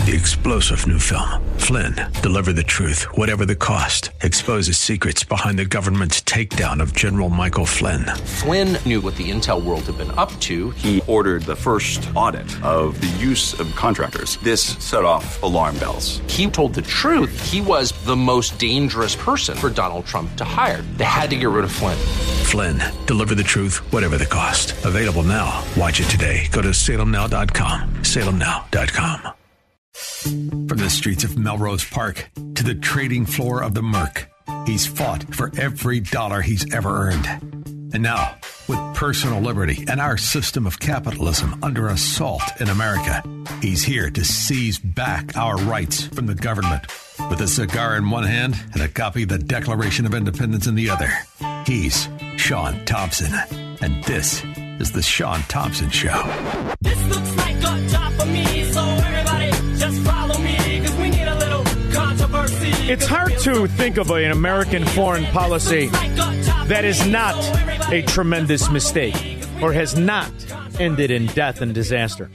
The explosive new film, Flynn, deliver the truth, whatever the cost, exposes secrets behind the government's takedown of General Michael Flynn. Flynn knew what the intel world had been up to. He ordered the first audit of the use of contractors. This set off alarm bells. He told the truth. He was the most dangerous person for Donald Trump to hire. They had to get rid of Flynn. Flynn, deliver the truth, whatever the cost. Available now. Watch it today. Go to salemnow.com. salemnow.com. From the streets of Melrose Park to the trading floor of the Merc, he's fought for every dollar he's ever earned. And now, with personal liberty and our system of capitalism under assault in America, he's here to seize back our rights from the government. With a cigar in one hand and a copy of the Declaration of Independence in the other, he's Sean Thompson. And this is the Sean Thompson Show. This looks like a job for me, so everybody just follow me, because we need a little controversy. It's hard to think of an American foreign policy that is not a tremendous mistake or has not ended in death and disaster.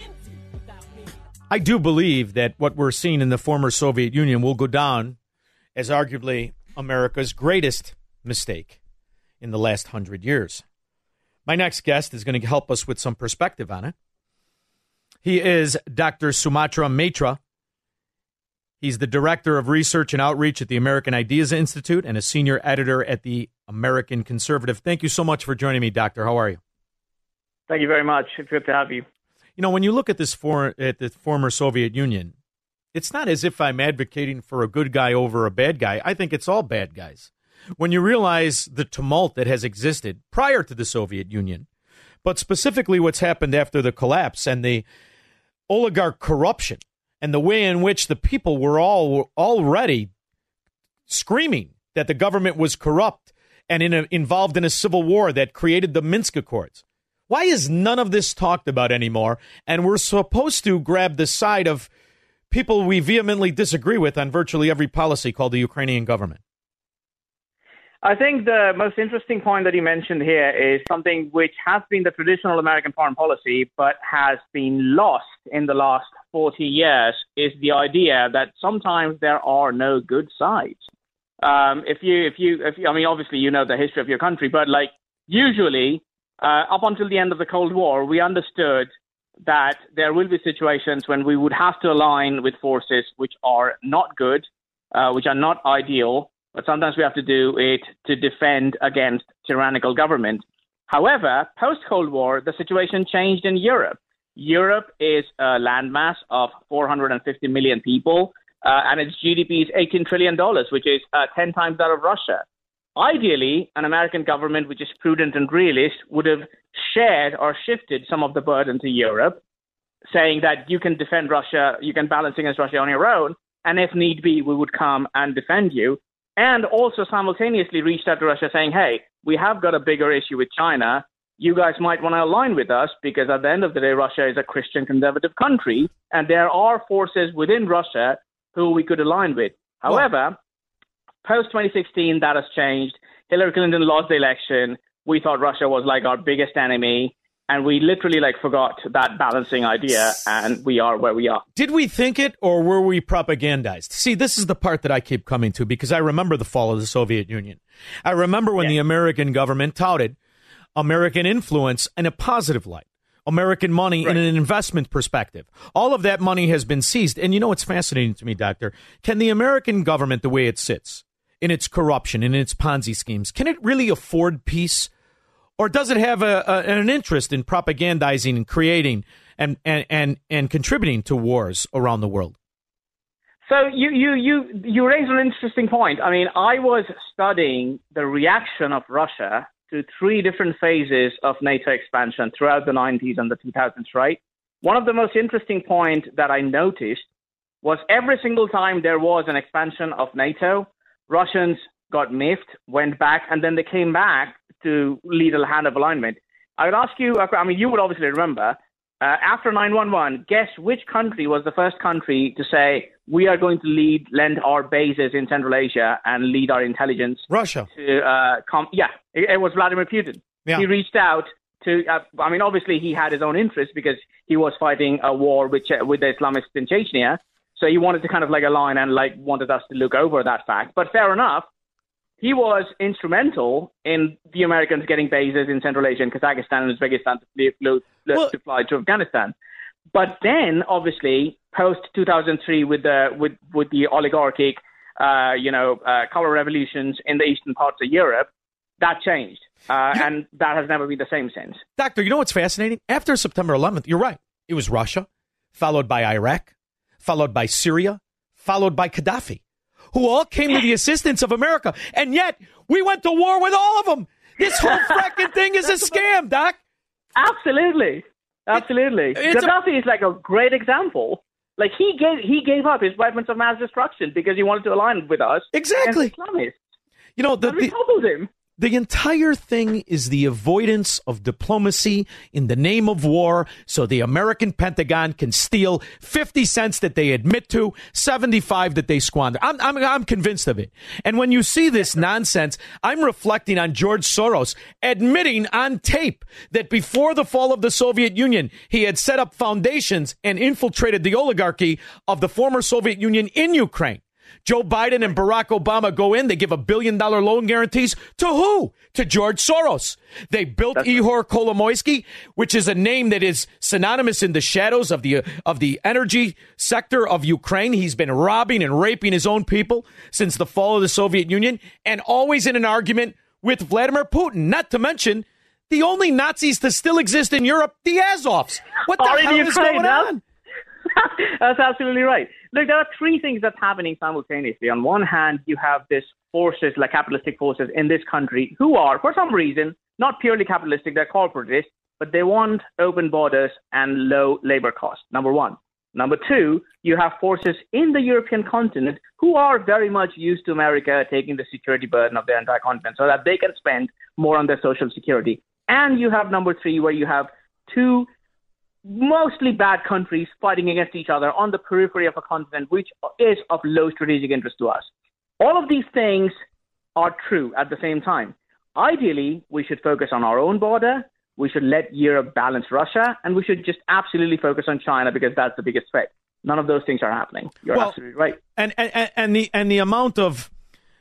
I do believe that what we're seeing in the former Soviet Union will go down as arguably America's greatest mistake in the last 100 years. My next guest is going to help us with some perspective on it. He is Dr. Sumatra Mitra. He's the Director of Research and Outreach at the American Ideas Institute and a senior editor at the American Conservative. Thank you so much for joining me, Doctor. How are you? Thank you very much. It's good to have you. You know, when you look at the former Soviet Union, it's not as if I'm advocating for a good guy over a bad guy. I think it's all bad guys. When you realize the tumult that has existed prior to the Soviet Union, but specifically what's happened after the collapse and the oligarch corruption and the way in which the people were all already screaming that the government was corrupt and involved in a civil war that created the Minsk Accords. Why is none of this talked about anymore? And we're supposed to grab the side of people we vehemently disagree with on virtually every policy called the Ukrainian government. I think the most interesting point that you mentioned here is something which has been the traditional American foreign policy, but has been lost in the last 40 years, is the idea that sometimes there are no good sides. I mean, obviously, you know the history of your country, but like usually up until the end of the Cold War, we understood that there will be situations when we would have to align with forces which are not good, which are not ideal, but sometimes we have to do it to defend against tyrannical government. However, post-Cold War, the situation changed in Europe. Europe is a landmass of 450 million people, and its GDP is $18 trillion, which is 10 times that of Russia. Ideally, an American government which is prudent and realist would have shared or shifted some of the burden to Europe, saying that you can defend Russia, you can balance against Russia on your own, and if need be, we would come and defend you. And also simultaneously reached out to Russia saying, hey, we have got a bigger issue with China. You guys might want to align with us because at the end of the day, Russia is a Christian conservative country, and there are forces within Russia who we could align with. However, post-2016, that has changed. Hillary Clinton lost the election. We thought Russia was like our biggest enemy. And we literally forgot that balancing idea, and we are where we are. Did we think it, or were we propagandized? See, this is the part that I keep coming to, because I remember the fall of the Soviet Union. I remember when the American government touted American influence in a positive light, American money in an investment perspective. All of that money has been seized. And you know what's fascinating to me, Doctor? Can the American government, the way it sits, in its corruption, in its Ponzi schemes, can it really afford peace? Or does it have an interest in propagandizing and creating and contributing to wars around the world? So you raise an interesting point. I mean, I was studying the reaction of Russia to three different phases of NATO expansion throughout the 90s and the 2000s, right? One of the most interesting points that I noticed was every single time there was an expansion of NATO, Russians got miffed, went back, and then they came back to lead a hand of alignment. I would ask you, I mean, you would obviously remember, after 9/11, guess which country was the first country to say, we are going to lend our bases in Central Asia and lead our intelligence? Russia. It was Vladimir Putin. Yeah. He reached out to, I mean, obviously he had his own interests because he was fighting a war with the Islamists in Chechnya. So he wanted to kind of like align and like wanted us to look over that fact. But fair enough. He was instrumental in the Americans getting bases in Central Asia and Kazakhstan and Uzbekistan to fly to Afghanistan. But then, obviously, post 2003, with the oligarchic, color revolutions in the eastern parts of Europe, that changed, and that has never been the same since. Doctor, you know what's fascinating? After September 11th, you're right. It was Russia, followed by Iraq, followed by Syria, followed by Gaddafi, who all came to the assistance of America. And yet, we went to war with all of them. This whole fracking thing is a scam, Doc. Absolutely. Gaddafi is like a great example. Like, he gave up his weapons of mass destruction because he wanted to align with us. Exactly. And Islamists. You know, we toppled him. The entire thing is the avoidance of diplomacy in the name of war, so the American Pentagon can steal 50 cents that they admit to, 75 that they squander. I'm convinced of it. And when you see this nonsense, I'm reflecting on George Soros admitting on tape that before the fall of the Soviet Union, he had set up foundations and infiltrated the oligarchy of the former Soviet Union in Ukraine. Joe Biden and Barack Obama go in. They give $1 billion loan guarantees to who? To George Soros. They built Ihor Kolomoisky, which is a name that is synonymous in the shadows of the energy sector of Ukraine. He's been robbing and raping his own people since the fall of the Soviet Union, and always in an argument with Vladimir Putin. Not to mention the only Nazis to still exist in Europe, the Azovs. What the hell is going on? That's absolutely right. Look, there are three things that's happening simultaneously. On one hand, you have these forces, like capitalistic forces in this country, who are, for some reason, not purely capitalistic, they're corporatist, but they want open borders and low labor costs, number one. Number two, you have forces in the European continent who are very much used to America taking the security burden of the entire continent so that they can spend more on their social security. And you have number three, where you have two mostly bad countries fighting against each other on the periphery of a continent which is of low strategic interest to us. All of these things are true at the same time. Ideally, we should focus on our own border, we should let Europe balance Russia, and we should just absolutely focus on China because that's the biggest threat. None of those things are happening. You're absolutely right. And the amount of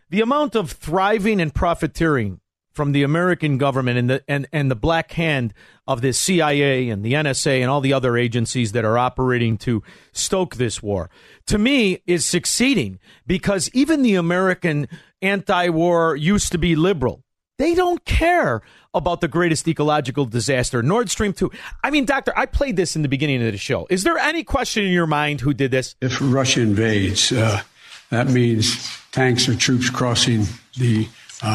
thriving and profiteering from the American government and the black hand of the CIA and the NSA and all the other agencies that are operating to stoke this war, to me, is succeeding, because even the American anti-war used to be liberal. They don't care about the greatest ecological disaster, Nord Stream 2. I mean, Doctor, I played this in the beginning of the show. Is there any question in your mind who did this? If Russia invades, that means tanks or troops crossing the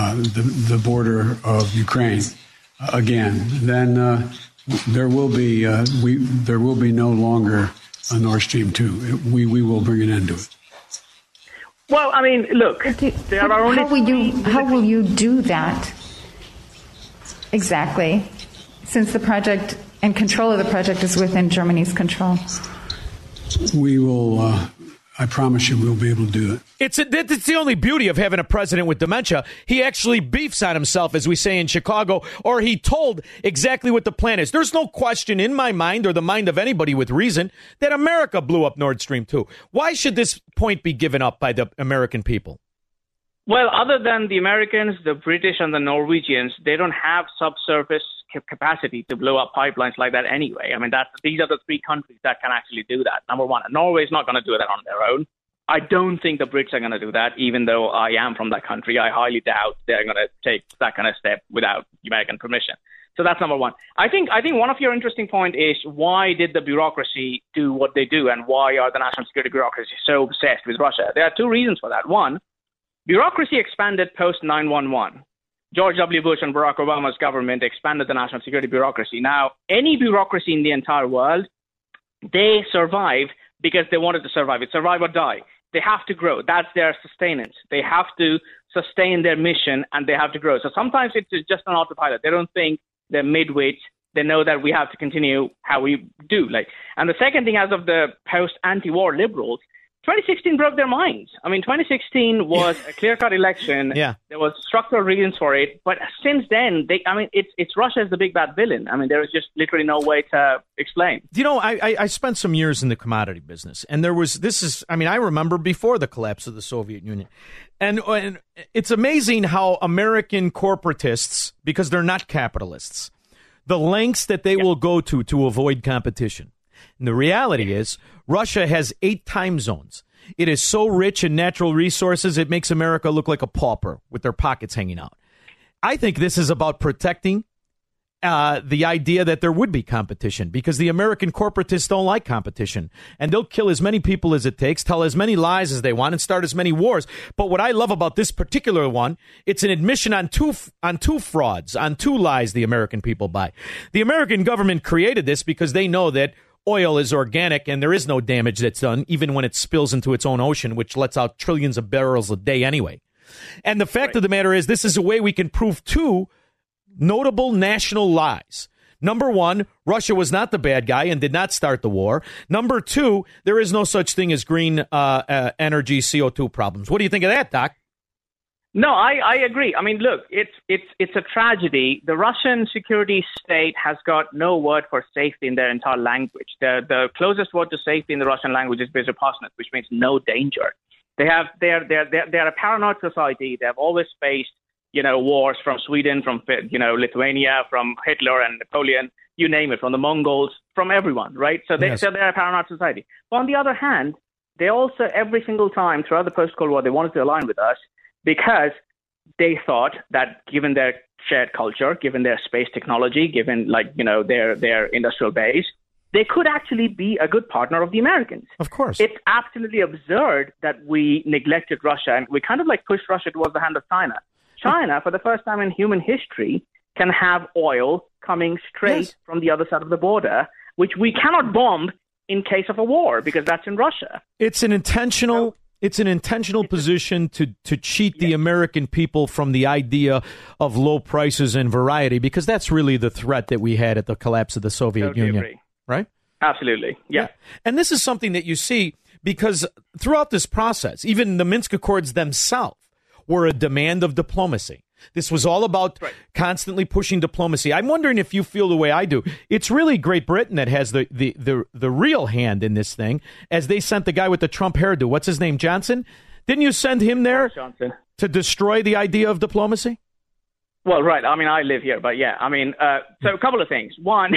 border of Ukraine again. Then there will be no longer a Nord Stream 2. We will bring an end to it. Well, I mean, look, there are only how will you do that exactly, since the project and control of the project is within Germany's control? We will. I promise you we'll be able to do it. It's the only beauty of having a president with dementia. He actually beefs on himself, as we say in Chicago, or he told exactly what the plan is. There's no question in my mind, or the mind of anybody with reason, that America blew up Nord Stream 2. Why should this point be given up by the American people? Well, other than the Americans, the British, and the Norwegians, they don't have subsurface capacity to blow up pipelines like that anyway. I mean, these are the three countries that can actually do that, number one. And Norway's not going to do that on their own. I don't think the Brits are going to do that, even though I am from that country. I highly doubt they're going to take that kind of step without American permission. So that's number one. I think one of your interesting point is, why did the bureaucracy do what they do, and why are the national security bureaucracy so obsessed with Russia? There are two reasons for that. One, bureaucracy expanded post 9/11. George W. Bush and Barack Obama's government expanded the national security bureaucracy. Now, any bureaucracy in the entire world, they survive because they wanted to survive. It's survive or die. They have to grow. That's their sustenance. They have to sustain their mission, and they have to grow. So sometimes it's just an autopilot. They don't think they're midweight. They know that we have to continue how we do. And the second thing, as of the post-anti-war liberals, 2016 broke their minds. I mean, 2016 was a clear-cut election. Yeah. There was structural reasons for it. But since then, it's Russia as the big bad villain. I mean, there is just literally no way to explain. You know, I spent some years in the commodity business, and I remember before the collapse of the Soviet Union. And it's amazing how American corporatists, because they're not capitalists, the lengths that they will go to avoid competition. And the reality is, Russia has 8 time zones. It is so rich in natural resources, it makes America look like a pauper with their pockets hanging out. I think this is about protecting the idea that there would be competition, because the American corporatists don't like competition, and they'll kill as many people as it takes, tell as many lies as they want, and start as many wars. But what I love about this particular one, it's an admission on two frauds, on 2 lies the American people buy. The American government created this because they know that oil is organic and there is no damage that's done, even when it spills into its own ocean, which lets out trillions of barrels a day anyway. And the fact of the matter is, this is a way we can prove 2 notable national lies. Number 1, Russia was not the bad guy and did not start the war. Number 2, there is no such thing as green energy CO2 problems. What do you think of that, Doc? No, I agree. I mean, look, it's a tragedy. The Russian security state has got no word for safety in their entire language. The closest word to safety in the Russian language is bezopasnost, which means no danger. They're a paranoid society. They have always faced, wars from Sweden, from Lithuania, from Hitler and Napoleon, you name it, from the Mongols, from everyone, right? So they're a paranoid society. But on the other hand, they also, every single time throughout the post-Cold War, they wanted to align with us, because they thought that given their shared culture, given their space technology, given their industrial base, they could actually be a good partner of the Americans. Of course. It's absolutely absurd that we neglected Russia and we kind of pushed Russia towards the hand of China. China, for the first time in human history, can have oil coming straight from the other side of the border, which we cannot bomb in case of a war, because that's in Russia. It's an intentional position to cheat the American people from the idea of low prices and variety, because that's really the threat that we had at the collapse of the Soviet Union. Agree. Right? Absolutely. Yeah. And this is something that you see, because throughout this process, even the Minsk Accords themselves were a demand of diplomacy. This was all about constantly pushing diplomacy. I'm wondering if you feel the way I do. It's really Great Britain that has the real hand in this thing, as they sent the guy with the Trump hairdo. What's his name? Johnson? Didn't you send him there to destroy the idea of diplomacy? Well, right. I mean, I live here, but yeah. I mean, so a couple of things. One,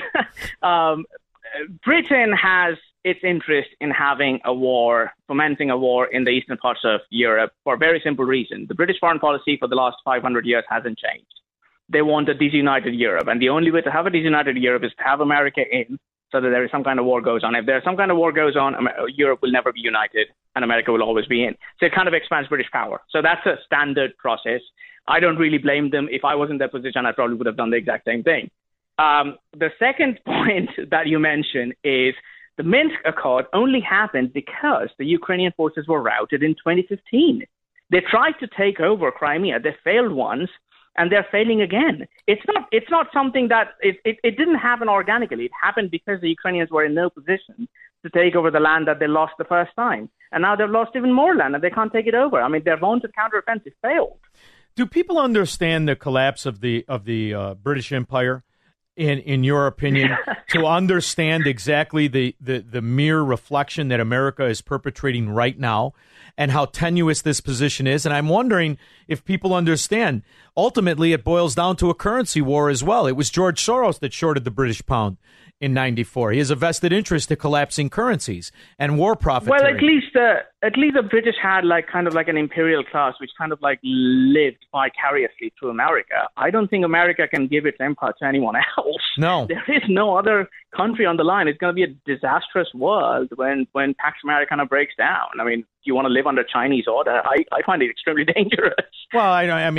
Britain has its interest in having a war, fomenting a war in the eastern parts of Europe for a very simple reason. The British foreign policy for the last 500 years hasn't changed. They want a disunited Europe, and the only way to have a disunited Europe is to have America in, so that there is some kind of war goes on. If there's some kind of war goes on, Europe will never be united, and America will always be in. So it kind of expands British power. So that's a standard process. I don't really blame them. If I was in their position, I probably would have done the exact same thing. The second point that you mentioned is the Minsk Accord only happened because the Ukrainian forces were routed in 2015. They tried to take over Crimea. They failed once, and they're failing again. It's not something that it didn't happen organically. It happened because the Ukrainians were in no position to take over the land that they lost the first time, and now they've lost even more land, and they can't take it over. I mean, their vaunted counteroffensive failed. Do people understand the collapse of the British Empire? In your opinion, to understand exactly the mere reflection that America is perpetrating right now and how tenuous this position is? And I'm wondering if people understand. Ultimately, it boils down to a currency war as well. It was George Soros that shorted the British pound in '94. He has a vested interest in collapsing currencies and war profiteering. Well, at least the British had kind of an imperial class, which kind of lived vicariously through America. I don't think America can give its empire to anyone else. No, there is no other country on the line. It's going to be a disastrous world when Pax Americana breaks down. I mean, do you want to live under Chinese order? I find it extremely dangerous. Well,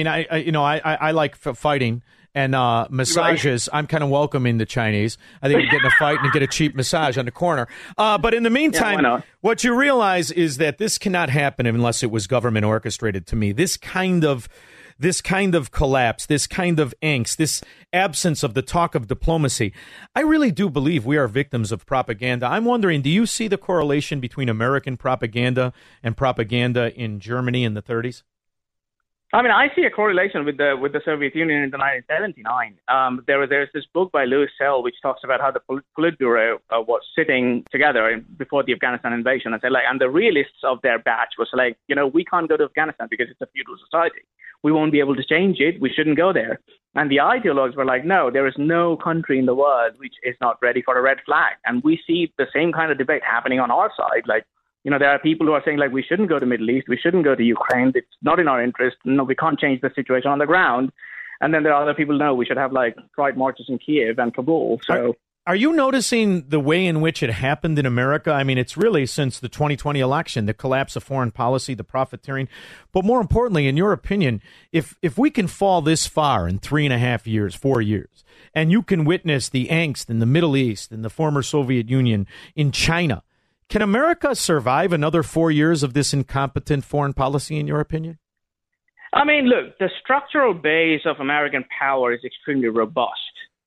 I like fighting. And massages, right. I'm kind of welcoming the Chinese. I think you get in a fight and get a cheap massage on the corner. But in the meantime, what you realize is that this cannot happen unless it was government orchestrated to me. This kind of this kind of collapse, this kind of angst, this absence of the talk of diplomacy, I really do believe we are victims of propaganda. I'm wondering, do you see the correlation between American propaganda and propaganda in Germany in the 30s? I mean, I see a correlation with the Soviet Union in the 1979. There's this book by Louis Sell which talks about how the Politburo was sitting together before the Afghanistan invasion, and said and the realists of their batch was we can't go to Afghanistan because it's a feudal society. We won't be able to change it. We shouldn't go there. And the ideologues were no, there is no country in the world which is not ready for a red flag. And we see the same kind of debate happening on our side. There are people who are saying, we shouldn't go to Middle East, we shouldn't go to Ukraine, it's not in our interest, no, we can't change the situation on the ground. And then there are other people, no, we should have, pride marches in Kiev and Kabul. So, Are you noticing the way in which it happened in America? I mean, it's really since the 2020 election, the collapse of foreign policy, the profiteering. But more importantly, in your opinion, if we can fall this far in 3.5 years, 4 years, and you can witness the angst in the Middle East, in the former Soviet Union, in China, can America survive another 4 years of this incompetent foreign policy, in your opinion? I mean, look, the structural base of American power is extremely robust.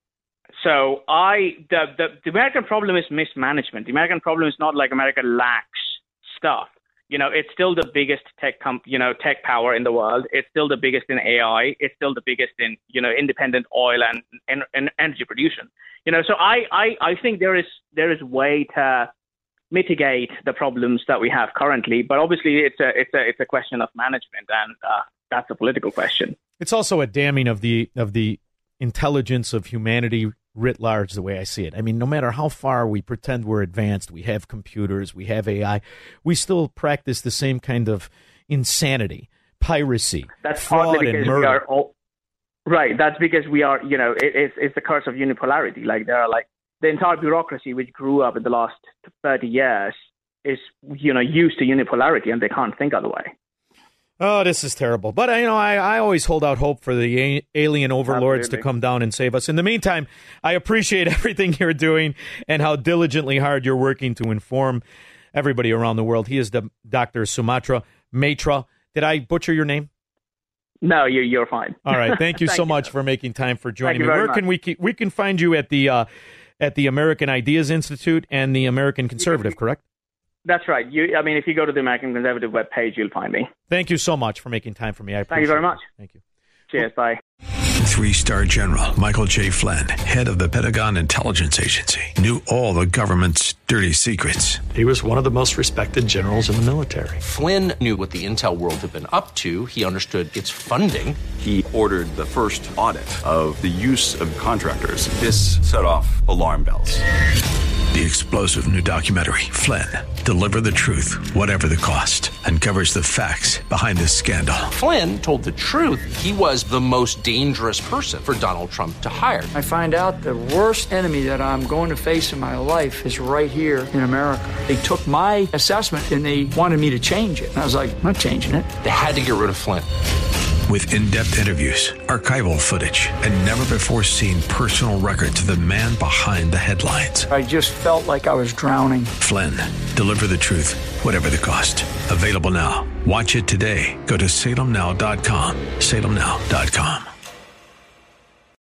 So the American problem is mismanagement. The American problem is not America lacks stuff. It's still the biggest tech power in the world. It's still the biggest in AI. It's still the biggest in, independent oil and energy production. So I think there is way to mitigate the problems that we have currently, but obviously it's a question of management, and that's a political question. It's also a damning of the intelligence of humanity writ large, the way I see it. I mean, no matter how far we pretend we're advanced, we have computers, we have AI, we still practice the same kind of insanity, piracy, that's fraud, and murder. Right. That's because we are, it's the curse of unipolarity. There are the entire bureaucracy, which grew up in the last 30 years, is, used to unipolarity, and they can't think other way. Oh, this is terrible. But, I always hold out hope for the alien overlords Absolutely. to come down and save us. In the meantime, I appreciate everything you're doing and how diligently hard you're working to inform everybody around the world. He is Dr. Soumitra Mitra. Did I butcher your name? No, you're fine. All right. Thank you so much for making time for joining me. Where can we can find you at the American Ideas Institute and the American Conservative, correct? That's right. If you go to the American Conservative webpage, you'll find me. Thank you so much for making time for me. I appreciate it. Thank you very much. Thank you. Cheers. Bye. 3-star General Michael J. Flynn, head of the Pentagon Intelligence Agency, knew all the government's dirty secrets. He was one of the most respected generals in the military. Flynn knew what the intel world had been up to. He understood its funding. He ordered the first audit of the use of contractors. This set off alarm bells. The explosive new documentary, Flynn, Deliver the Truth, Whatever the Cost, uncovers the facts behind this scandal. Flynn told the truth. He was the most dangerous person for Donald Trump to hire. I find out the worst enemy that I'm going to face in my life is right here in America. They took my assessment and they wanted me to change it. And I was like, I'm not changing it. They had to get rid of Flynn. With in-depth interviews, archival footage, and never-before-seen personal records of the man behind the headlines. I just felt like I was drowning. Flynn, Deliver the Truth, Whatever the Cost. Available now. Watch it today. Go to salemnow.com. salemnow.com.